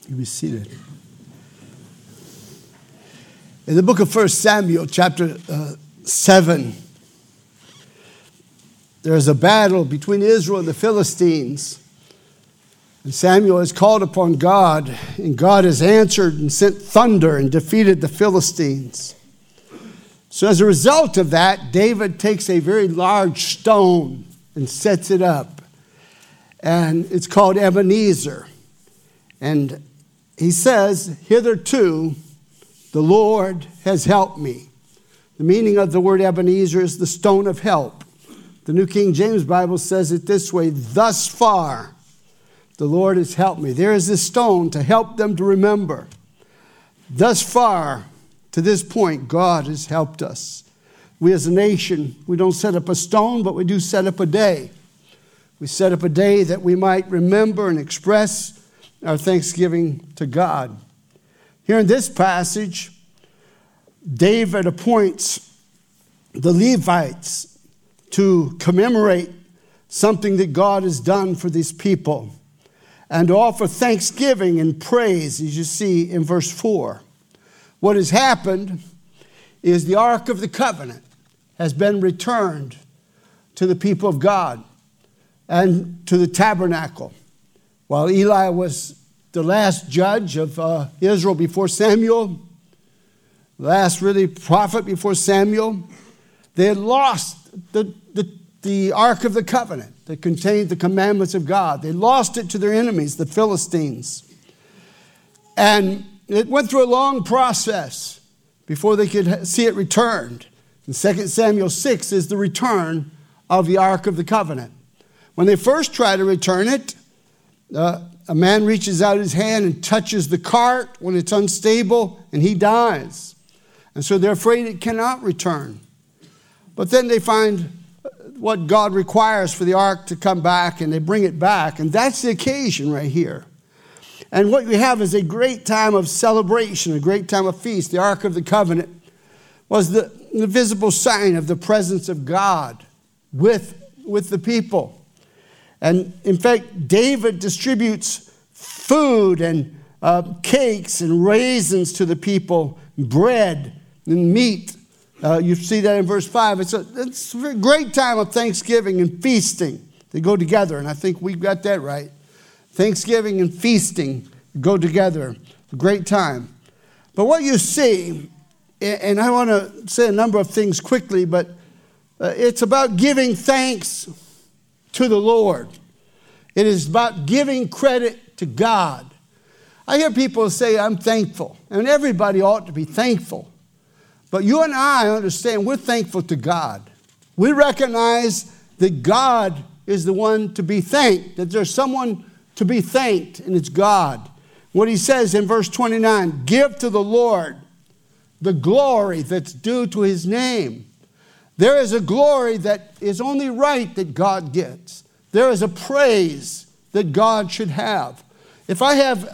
You be seated. In the book of 1 Samuel, chapter 7, there's a battle between Israel and the Philistines. And Samuel has called upon God, and God has answered and sent thunder and defeated the Philistines. So as a result of that, David takes a very large stone and sets it up. And it's called Ebenezer. And he says, hitherto the Lord has helped me. The meaning of the word Ebenezer is the stone of help. The New King James Bible says it this way, thus far the Lord has helped me. There is this stone to help them to remember. Thus far, to this point, God has helped us. We as a nation, we don't set up a stone, but we do set up a day. We set up a day that we might remember and express our thanksgiving to God. Here in this passage, David appoints the Levites to commemorate something that God has done for these people and to offer thanksgiving and praise, as you see in verse 4. What has happened is the Ark of the Covenant has been returned to the people of God and to the tabernacle. While Eli was the last judge of Israel before Samuel, last really prophet before Samuel, they had lost the Ark of the Covenant that contained the commandments of God. They lost it to their enemies, the Philistines. And it went through a long process before they could see it returned. And 2 Samuel 6 is the return of the Ark of the Covenant. When they first try to return it, a man reaches out his hand and touches the cart when it's unstable, and he dies. And so they're afraid it cannot return. But then they find what God requires for the ark to come back, and they bring it back. And that's the occasion right here. And what we have is a great time of celebration, a great time of feast. The Ark of the Covenant was the visible sign of the presence of God with the people. And in fact, David distributes food and cakes and raisins to the people, bread and meat. You see that in verse 5. It's a great time of thanksgiving and feasting. They go together, and I think we've got that right. Thanksgiving and feasting go together. A great time. But what you see, and I want to say a number of things quickly, but it's about giving thanks to the Lord. It is about giving credit to God. I hear people say, I'm thankful. And everybody ought to be thankful. But you and I understand we're thankful to God. We recognize that God is the one to be thanked, that there's someone to be thanked, and it's God. What he says in verse 29, give to the Lord the glory that's due to his name. There is a glory that is only right that God gets. There is a praise that God should have. If I have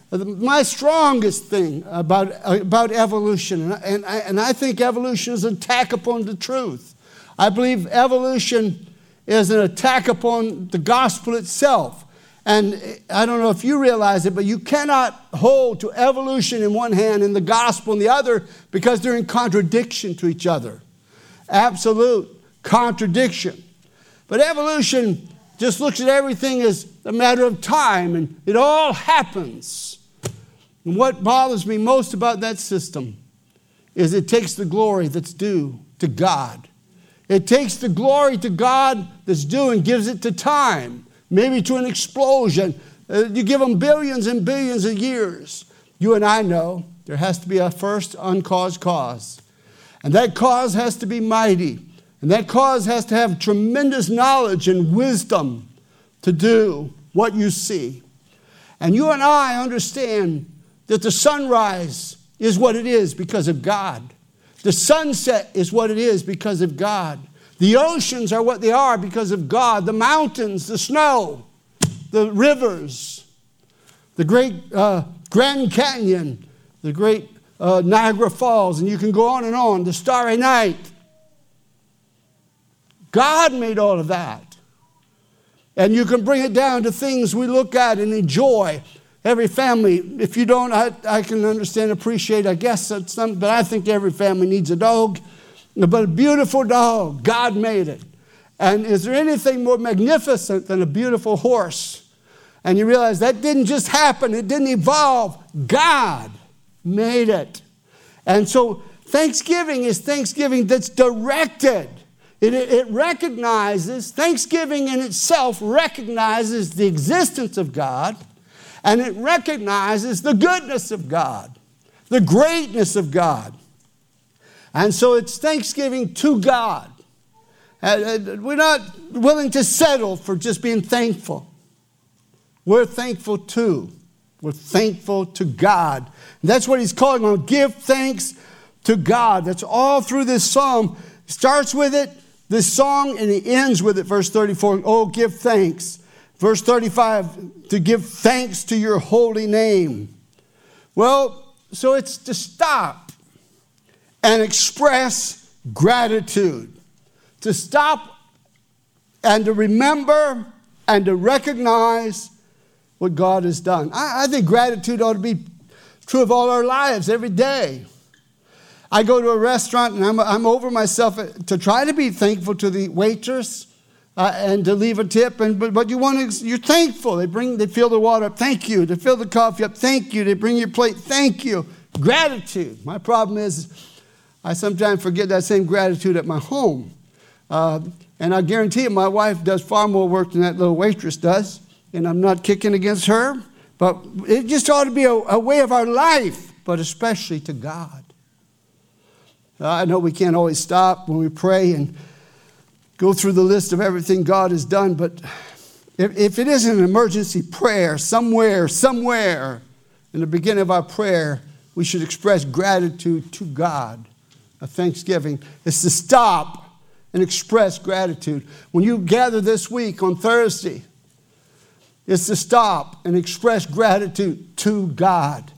my strongest thing about evolution, and I think evolution is an attack upon the truth. I believe evolution is an attack upon the gospel itself. And I don't know if you realize it, but you cannot hold to evolution in one hand and the gospel in the other because they're in contradiction to each other. Absolute contradiction. But evolution just looks at everything as a matter of time, and it all happens. And what bothers me most about that system is it takes the glory that's due to God. It takes the glory to God that's due and gives it to time, maybe to an explosion. You give them billions and billions of years. You and I know there has to be a first uncaused cause. And that cause has to be mighty. And that cause has to have tremendous knowledge and wisdom to do what you see. And you and I understand that the sunrise is what it is because of God. The sunset is what it is because of God. The oceans are what they are because of God. The mountains, the snow, the rivers, the great Grand Canyon, the great Niagara Falls, and you can go on, the Starry Night. God made all of that. And you can bring it down to things we look at and enjoy. Every family, if you don't, I can understand, appreciate, I guess, but I think every family needs a dog. But a beautiful dog, God made it. And is there anything more magnificent than a beautiful horse? And you realize that didn't just happen. It didn't evolve. God made it. And so Thanksgiving is Thanksgiving that's directed. It recognizes, Thanksgiving in itself recognizes the existence of God, and it recognizes the goodness of God, the greatness of God. And so it's Thanksgiving to God. We're not willing to settle for just being thankful. We're thankful too. We're thankful to God. And that's what he's calling on. Give thanks to God. That's all through this psalm. It starts with it, this song, and it ends with it, verse 34. Oh, give thanks. Verse 35, to give thanks to your holy name. Well, so it's to stop and express gratitude. To stop and to remember and to recognize what God has done. I think gratitude ought to be true of all our lives every day. I go to a restaurant and I'm over myself to try to be thankful to the waitress and to leave a tip. But you're thankful. They fill the water up. Thank you. They fill the coffee up. Thank you. They bring your plate. Thank you. Gratitude. My problem is I sometimes forget that same gratitude at my home. And I guarantee you my wife does far more work than that little waitress does. And I'm not kicking against her. But it just ought to be a way of our life, but especially to God. I know we can't always stop when we pray and go through the list of everything God has done, but if it is an emergency prayer somewhere in the beginning of our prayer, we should express gratitude to God. A thanksgiving is to stop and express gratitude. When you gather this week on Thursday, it's to stop and express gratitude to God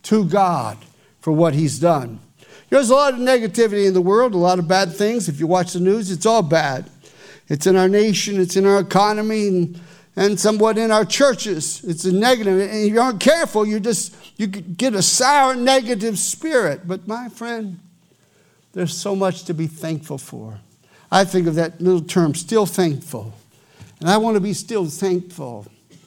for what he's done. There's a lot of negativity in the world, a lot of bad things. If you watch the news, it's all bad. It's in our nation, it's in our economy, and somewhat in our churches. It's a negative. And if you aren't careful, you get a sour, negative spirit. But my friend, there's so much to be thankful for. I think of that little term, still thankful. And I want to be still thankful.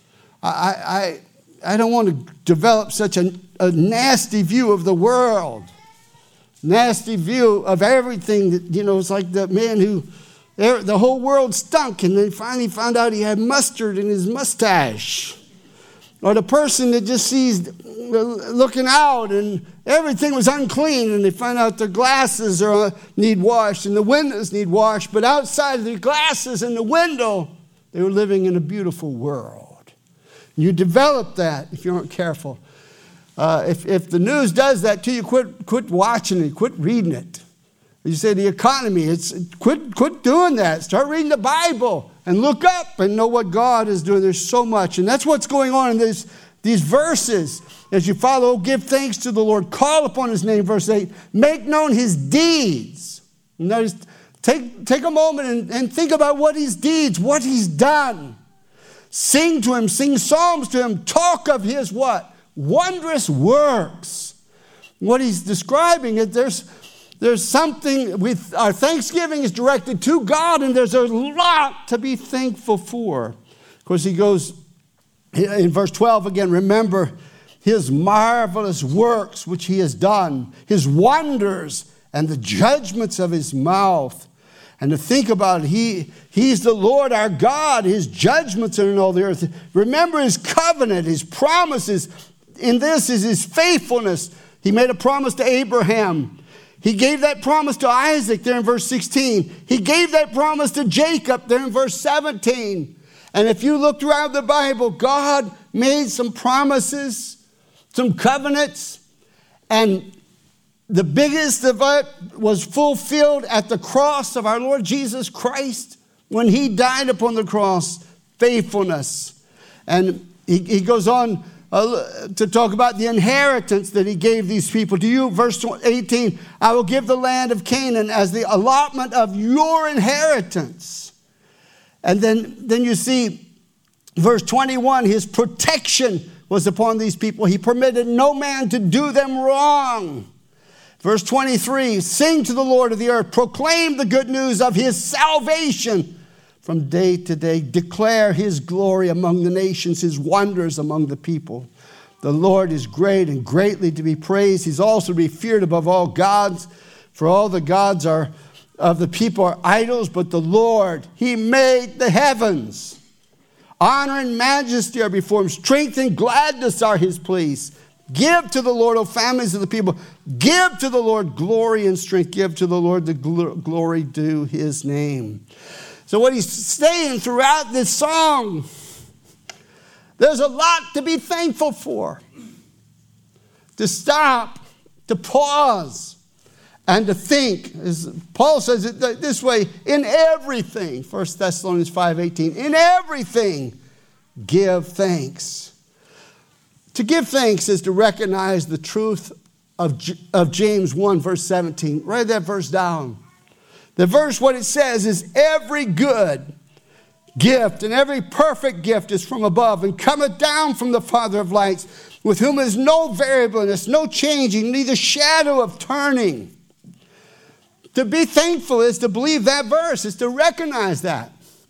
I don't want to develop such a nasty view of the world. Nasty view of everything that, it's like the man who, the whole world stunk and then finally found out he had mustard in his mustache. Or the person that just sees looking out and everything was unclean and they find out their glasses need washed and the windows need washed, but outside of the glasses and the window, they were living in a beautiful world. You develop that if you aren't careful. If the news does that to you, quit watching it, quit reading it. You say the economy, quit doing that. Start reading the Bible and look up and know what God is doing. There's so much. And that's what's going on in these verses. As you follow, give thanks to the Lord, call upon his name, verse 8, make known his deeds. Notice, take a moment and think about what his deeds, what he's done. Sing to him, sing psalms to him, talk of his what? Wondrous works. What he's describing is there's something with our thanksgiving is directed to God, and there's a lot to be thankful for. Of course, he goes in verse 12 again, remember his marvelous works which he has done, his wonders and the judgments of his mouth. And to think about it, he's the Lord our God, his judgments are in all the earth. Remember his covenant, his promises. In this is his faithfulness. He made a promise to Abraham. He gave that promise to Isaac there in verse 16. He gave that promise to Jacob there in verse 17. And if you look throughout the Bible, God made some promises, some covenants, and the biggest of it was fulfilled at the cross of our Lord Jesus Christ when he died upon the cross, faithfulness. And he goes on to talk about the inheritance that he gave these people to you. Verse 18, I will give the land of Canaan as the allotment of your inheritance. And then you see verse 21, his protection was upon these people. He permitted no man to do them wrong. Verse 23, sing to the Lord of the earth, proclaim the good news of his salvation from day to day. Declare his glory among the nations, his wonders among the people. The Lord is great and greatly to be praised. He's also to be feared above all gods, for all the gods of the people are idols, but the Lord, he made the heavens. Honor and majesty are before him. Strength and gladness are his place. Give to the Lord, O families of the people. Give to the Lord glory and strength. Give to the Lord the glory due his name. So what he's saying throughout this song, there's a lot to be thankful for. To stop, to pause, and to think. As Paul says it this way, in everything, 1 Thessalonians 5:18, in everything give thanks. To give thanks is to recognize the truth of James 1, verse 17. Write that verse down. The verse, what it says is, every good gift and every perfect gift is from above and cometh down from the Father of lights, with whom is no variableness, no changing, neither shadow of turning. To be thankful is to believe that verse, is to recognize that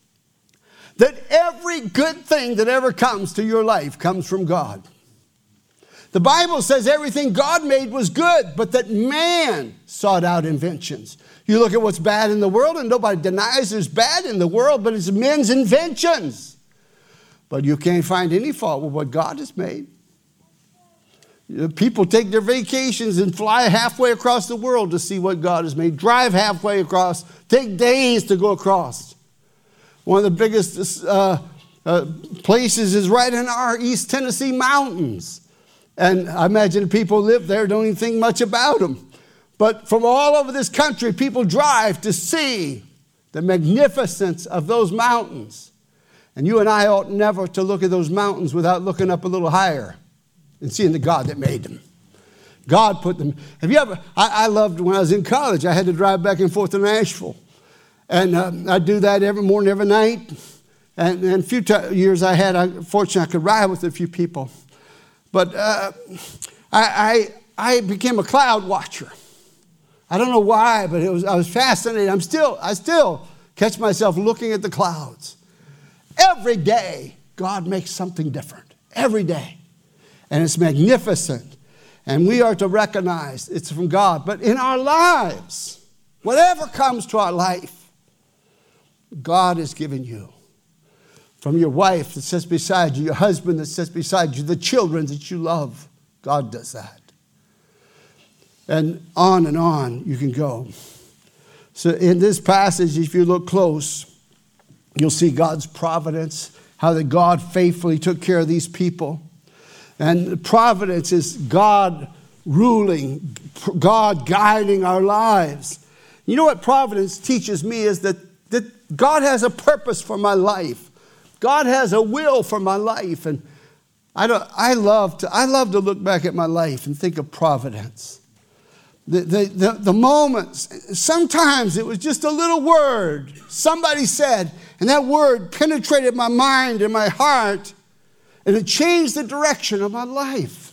every good thing that ever comes to your life comes from God. The Bible says everything God made was good, but that man sought out inventions. You look at what's bad in the world, and nobody denies there's bad in the world, but it's men's inventions. But you can't find any fault with what God has made. People take their vacations and fly halfway across the world to see what God has made. Drive halfway across. Take days to go across. One of the biggest places is right in our East Tennessee mountains. And I imagine people live there, don't even think much about them. But from all over this country, people drive to see the magnificence of those mountains. And you and I ought never to look at those mountains without looking up a little higher and seeing the God that made them. God put them. Have you ever, I loved when I was in college, I had to drive back and forth to Nashville. And I'd do that every morning, every night. And a few years fortunately, I could ride with a few people. But I became a cloud watcher. I don't know why, but I was fascinated. I still catch myself looking at the clouds. Every day, God makes something different. Every day. And it's magnificent. And we are to recognize it's from God. But in our lives, whatever comes to our life, God has given you. From your wife that sits beside you, your husband that sits beside you, the children that you love. God does that. And on you can go. So in this passage, if you look close, you'll see God's providence, how that God faithfully took care of these people. And providence is God ruling, God guiding our lives. You know what providence teaches me is that God has a purpose for my life. God has a will for my life, and I love to look back at my life and think of providence. The moments, sometimes it was just a little word somebody said, and that word penetrated my mind and my heart, and it changed the direction of my life.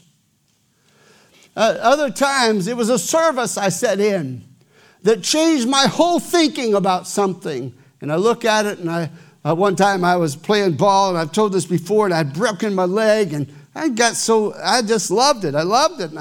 Other times, it was a service I sat in that changed my whole thinking about something, and I look at it, and one time I was playing ball, and I've told this before, and I'd broken my leg, and I just loved it. I loved it, and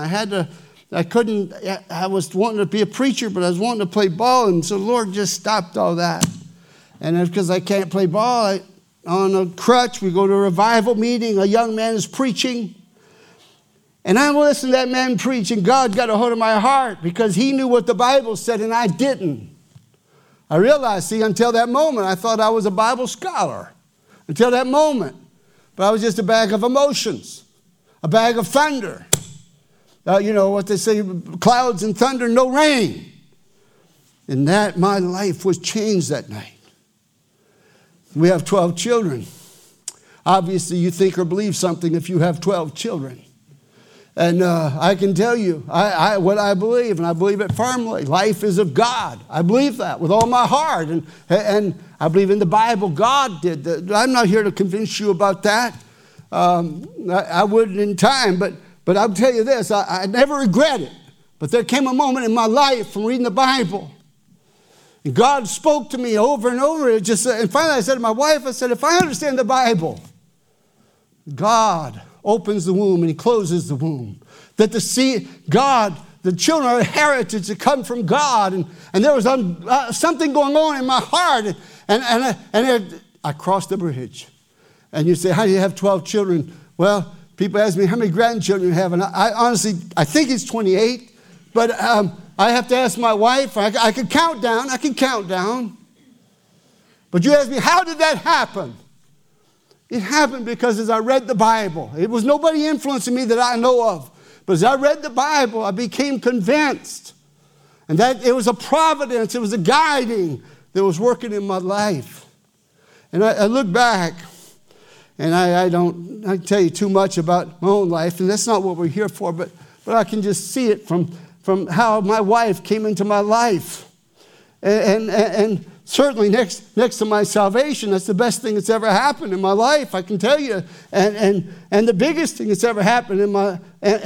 I was wanting to be a preacher, but I was wanting to play ball, and so the Lord just stopped all that. And because I can't play ball, on a crutch, we go to a revival meeting, a young man is preaching, and I'm listening to that man preach, and God got a hold of my heart, because he knew what the Bible said, and I didn't. I realized, until that moment, I thought I was a Bible scholar. Until that moment. But I was just a bag of emotions. A bag of thunder. You know what they say, clouds and thunder, no rain. And my life was changed that night. We have 12 children. Obviously, you think or believe something if you have 12 children. And I can tell you what I believe, and I believe it firmly. Life is of God. I believe that with all my heart. And I believe in the Bible God did that. I'm not here to convince you about that. I would in time, but I'll tell you this, I never regret it. But there came a moment in my life from reading the Bible, and God spoke to me over and over. And finally I said to my wife, I said, if I understand the Bible, God opens the womb and he closes the womb. That the children are a heritage that come from God. And there was something going on in my heart. And I crossed the bridge. And you say, how do you have 12 children? Well, people ask me, how many grandchildren you have? And I honestly think it's 28. But I have to ask my wife. I can count down. But you ask me, how did that happen? It happened because as I read the Bible, it was nobody influencing me that I know of. But as I read the Bible, I became convinced. And that it was a providence, it was a guiding that was working in my life. And I look back, and I can tell you too much about my own life, and that's not what we're here for, but I can just see it from how my wife came into my life. And certainly next to my salvation, that's the best thing that's ever happened in my life, I can tell you. And the biggest thing that's ever happened in my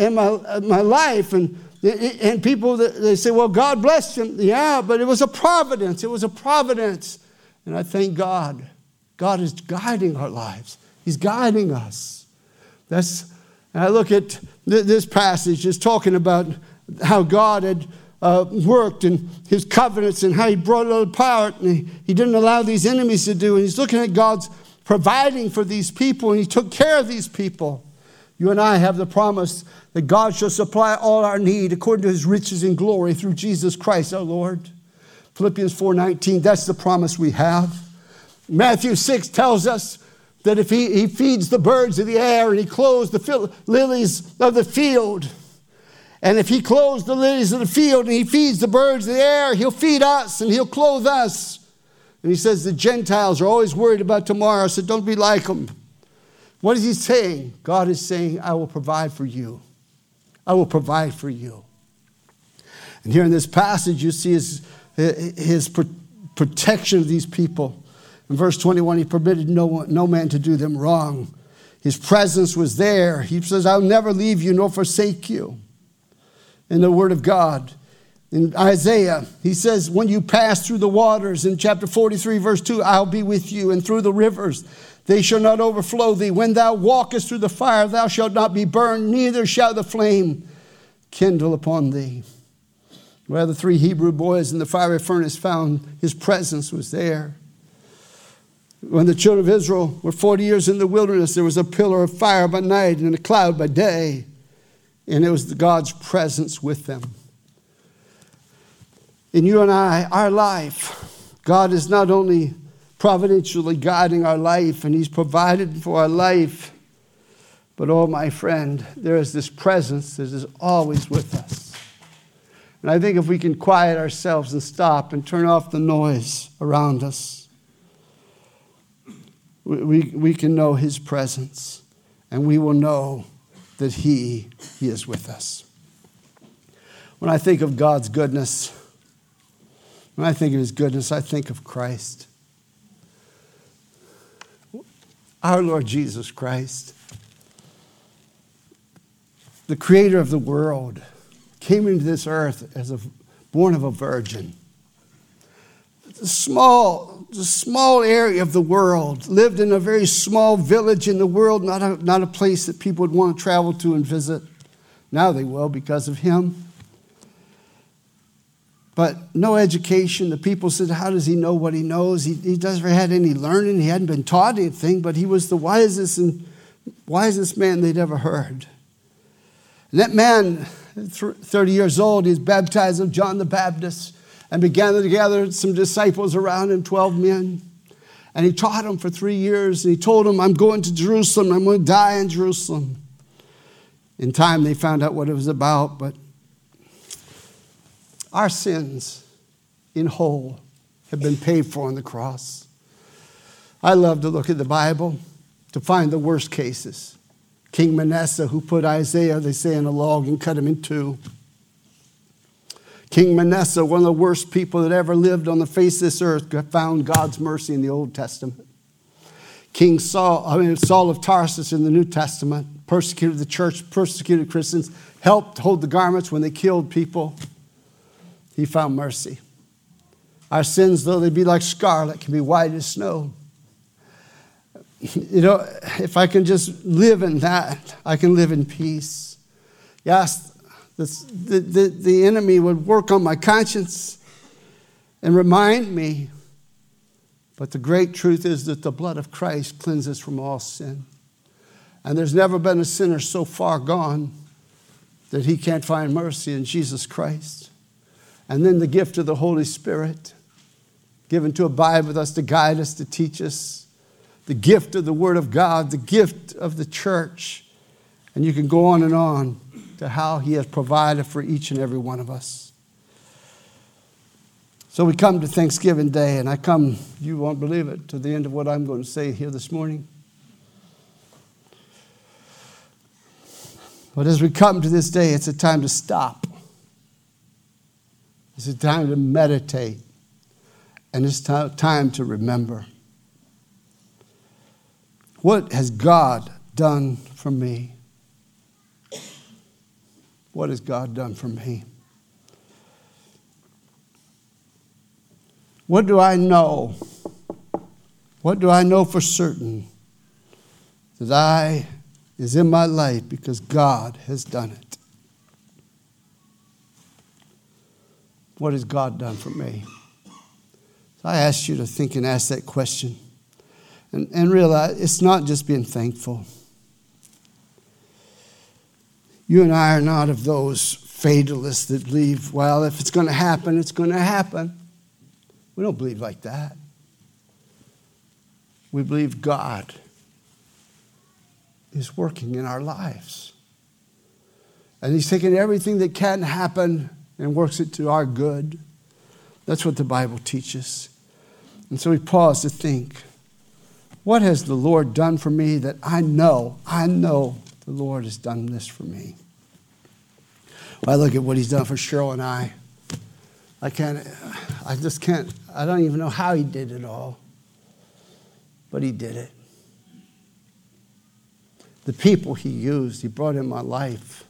life. And people, they say, well, God blessed him. Yeah, but it was a providence. It was a providence. And I thank God. God is guiding our lives. He's guiding us. And I look at this passage, is talking about how God had worked and his covenants and how he brought it apart, and he didn't allow these enemies to do. And he's looking at God's providing for these people, and he took care of these people. You and I have the promise that God shall supply all our need according to his riches and glory through Jesus Christ our Lord. Philippians 4:19, that's the promise we have. Matthew 6 tells us that if he feeds the birds of the air and he clothes the lilies of the field, and if he clothes the lilies of the field and he feeds the birds of the air, he'll feed us and he'll clothe us. And he says the Gentiles are always worried about tomorrow, so don't be like them. What is he saying? God is saying, I will provide for you. I will provide for you. And here in this passage, you see his protection of these people. In verse 21, he permitted no man to do them wrong. His presence was there. He says, I'll never leave you nor forsake you. In the Word of God. In Isaiah, he says, when you pass through the waters, in chapter 43, verse 2, I'll be with you, and through the rivers, they shall not overflow thee. When thou walkest through the fire, thou shalt not be burned, neither shall the flame kindle upon thee. Where the 3 Hebrew boys in the fiery furnace found his presence was there. When the children of Israel were 40 years in the wilderness, there was a pillar of fire by night and a cloud by day. And it was God's presence with them. In you and I, our life, God is not only providentially guiding our life, and he's provided for our life, but oh, my friend, there is this presence that is always with us. And I think if we can quiet ourselves and stop and turn off the noise around us, we can know his presence, and we will know that he is with us. When I think of God's goodness, when I think of his goodness, I think of Christ. Our Lord Jesus Christ, the creator of the world, came into this earth as born of a virgin. The small area of the world, lived in a very small village in the world, not a place that people would want to travel to and visit. Now they will because of him. But no education. The people said, how does he know what he knows? He never had any learning. He hadn't been taught anything, but he was the wisest man they'd ever heard. And that man, 30 years old, he was baptized of John the Baptist and began to gather some disciples around him, 12 men. And he taught them for 3 years. And he told them, I'm going to Jerusalem. I'm going to die in Jerusalem. In time, they found out what it was about. But our sins in whole have been paid for on the cross. I love to look at the Bible to find the worst cases. King Manasseh, who put Isaiah, they say, in a log and cut him in two. King Manasseh, one of the worst people that ever lived on the face of this earth, found God's mercy in the Old Testament. Saul of Tarsus in the New Testament, persecuted the church, persecuted Christians, helped hold the garments when they killed people. He found mercy. Our sins, though they be like scarlet, can be white as snow. You know, if I can just live in that, I can live in peace. Yes, the enemy would work on my conscience and remind me. But the great truth is that the blood of Christ cleanses from all sin. And there's never been a sinner so far gone that he can't find mercy in Jesus Christ. And then the gift of the Holy Spirit, given to abide with us, to guide us, to teach us. The gift of the Word of God, the gift of the church. And you can go on to how He has provided for each and every one of us. So we come to Thanksgiving Day, and I come, you won't believe it, to the end of what I'm going to say here this morning. But as we come to this day, it's a time to stop. It's a time to meditate. And it's time to remember. What has God done for me? What has God done for me? What do I know? What do I know for certain that is in my life because God has done it? What has God done for me? So I ask you to think and ask that question. And realize it's not just being thankful. You and I are not of those fatalists that believe, well, if it's going to happen, it's going to happen. We don't believe like that. We believe God is working in our lives. And He's taking everything that can happen and works it to our good. That's what the Bible teaches. And so we pause to think, what has the Lord done for me that I know the Lord has done this for me? Well, I look at what He's done for Cheryl and I don't even know how He did it all, but He did it. The people He used, He brought in my life.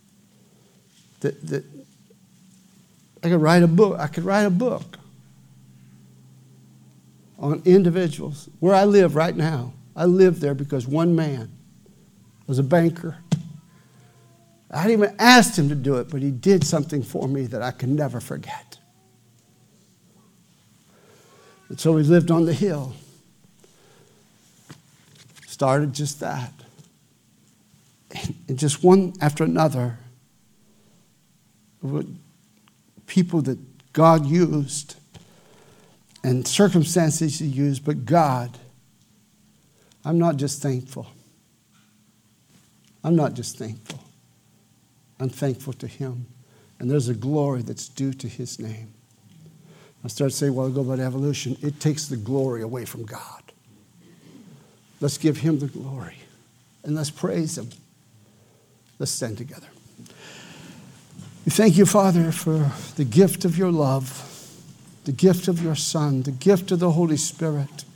That I could write a book on individuals. Where I live right now, I live there because one man was a banker. I hadn't even asked him to do it, but he did something for me that I can never forget. And so we lived on the hill. Started just that. And just one after another, people that God used and circumstances He used, but God, I'm not just thankful. I'm not just thankful. I'm thankful to Him. And there's a glory that's due to His name. I started saying a while ago about evolution. It takes the glory away from God. Let's give Him the glory. And let's praise Him. Let's stand together. We thank You, Father, for the gift of Your love, the gift of Your Son, the gift of the Holy Spirit.